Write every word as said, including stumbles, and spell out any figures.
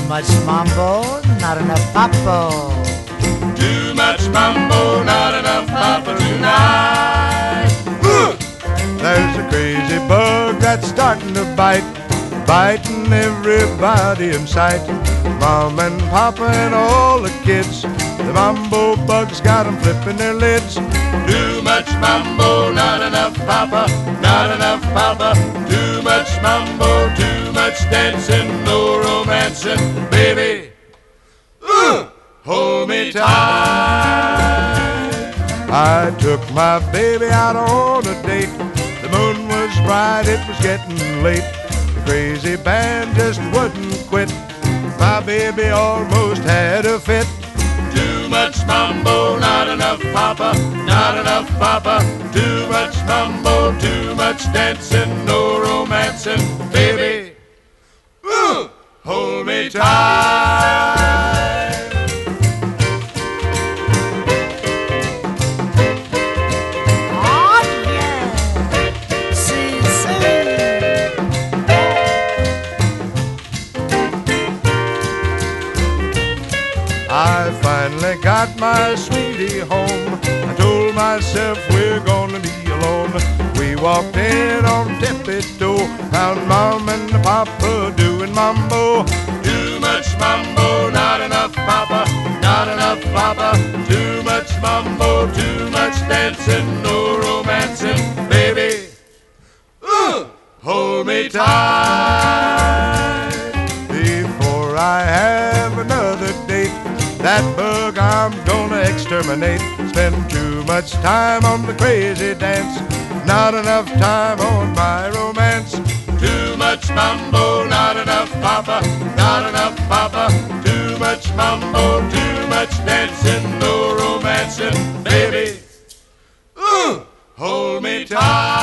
much mambo, not enough papo. Too much mambo, not enough papa tonight. Uh! There's a crazy bug that's starting to bite, biting everybody in sight. Mom and Papa and all the kids, the mambo bug's got 'em flipping their lids. Too much mambo, not enough papa, not enough papa. Too much mambo, too much dancing, no romancing, baby. Uh! Hold me tight. I took my baby out on a date. The moon was bright, it was getting late. The crazy band just wouldn't quit. My baby almost had a fit. Too much mambo, not enough papa, not enough papa. Too much mambo, too much dancing, no romancing, baby. Uh, hold me tight. Oh yeah, see, see. I finally got my sweetie home. I told myself we're gonna be alone. We walked in on tippy-toe, found Mom and Papa doing mambo. Too much mambo, not enough papa, not enough papa. Too much mambo, too much dancing, no romancing, baby. Uh, hold me tight. Before I have another date, that bug I'm gonna exterminate. Spend too much time on the crazy dance, not enough time on my romance. Too much mambo, not enough papa, not enough papa. Too much mambo, too much dancing, no romancing, baby. Uh, hold me tight.